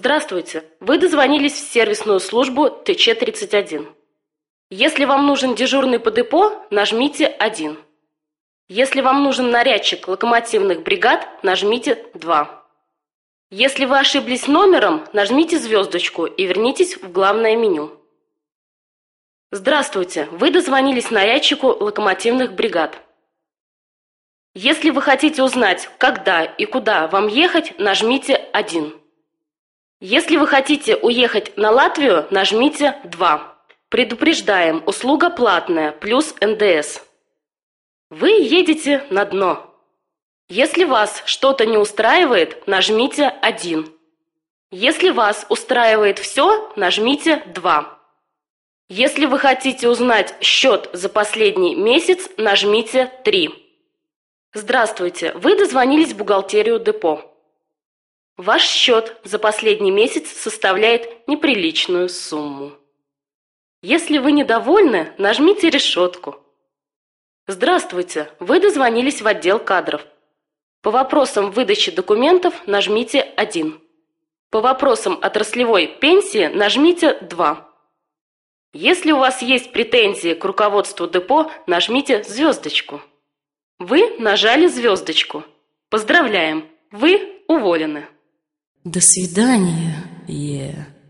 Здравствуйте! Вы дозвонились в сервисную службу ТЧ-31. Если вам нужен дежурный по депо, нажмите 1. Если вам нужен нарядчик локомотивных бригад, нажмите 2. Если вы ошиблись номером, нажмите звездочку и вернитесь в главное меню. Здравствуйте! Вы дозвонились нарядчику локомотивных бригад. Если вы хотите узнать, когда и куда вам ехать, нажмите 1. Если вы хотите уехать на Латвию, нажмите 2. Предупреждаем, услуга платная, плюс НДС. Вы едете на дно. Если вас что-то не устраивает, нажмите 1. Если вас устраивает все, нажмите 2. Если вы хотите узнать счет за последний месяц, нажмите 3. Здравствуйте, вы дозвонились в бухгалтерию депо. Ваш счет за последний месяц составляет неприличную сумму. Если вы недовольны, нажмите решетку. Здравствуйте, вы дозвонились в отдел кадров. По вопросам выдачи документов нажмите 1. По вопросам отраслевой пенсии нажмите 2. Если у вас есть претензии к руководству депо, нажмите звездочку. Вы нажали звездочку. Поздравляем, вы уволены. До свидания.